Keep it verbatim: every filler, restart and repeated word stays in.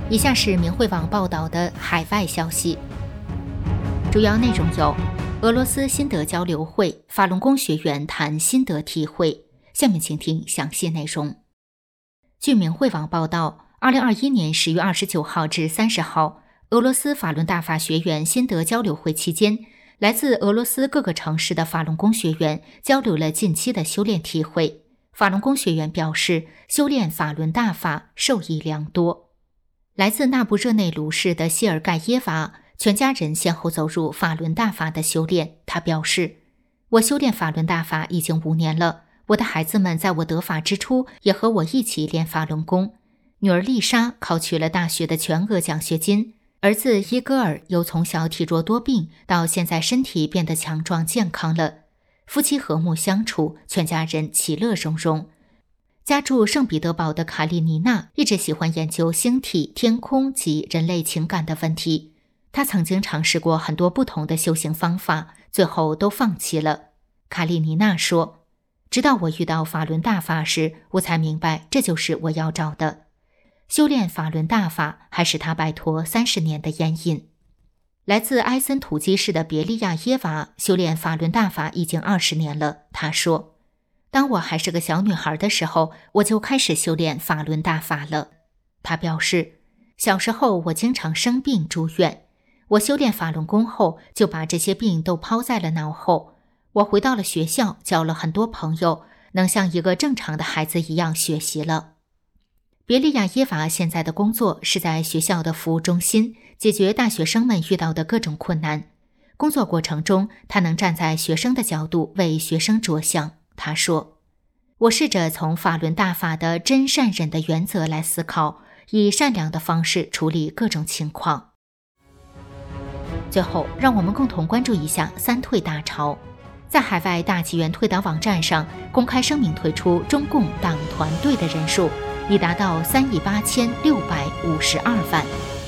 以下是明慧网报道的海外消息，主要内容有：俄罗斯心得交流会，法轮功学员谈心得体会。下面请听详细内容。据明慧网报道，二零二一年十月二十九号至三十号，俄罗斯法轮大法学员心得交流会期间，来自俄罗斯各个城市的法轮功学员交流了近期的修炼体会。法轮功学员表示，修炼法轮大法受益良多。来自纳布热内卢市的谢尔盖耶娃，全家人先后走入法轮大法的修炼。他表示，我修炼法轮大法已经五年了，我的孩子们在我得法之初也和我一起练法轮功。女儿丽莎考取了大学的全额奖学金，儿子伊戈尔由从小体弱多病到现在身体变得强壮健康了。夫妻和睦相处，全家人其乐融融。家住圣彼得堡的卡利尼娜一直喜欢研究星体、天空及人类情感的问题。她曾经尝试过很多不同的修行方法，最后都放弃了。卡利尼娜说，直到我遇到法轮大法时，我才明白这就是我要找的。修炼法轮大法还使她摆脱三十年的烟瘾。来自埃森土基市的别利亚耶娃修炼法轮大法已经二十年了。她说，当我还是个小女孩的时候，我就开始修炼法轮大法了。她表示，小时候我经常生病住院，我修炼法轮功后，就把这些病都抛在了脑后。我回到了学校，交了很多朋友，能像一个正常的孩子一样学习了。别利亚耶娃现在的工作是在学校的服务中心，解决大学生们遇到的各种困难。工作过程中，他能站在学生的角度为学生着想。他说，我试着从法轮大法的真善忍的原则来思考，以善良的方式处理各种情况。最后，让我们共同关注一下三退大潮。在海外大纪元退党网站上公开声明退出中共党团队的人数已达到三亿八千六百五十二万。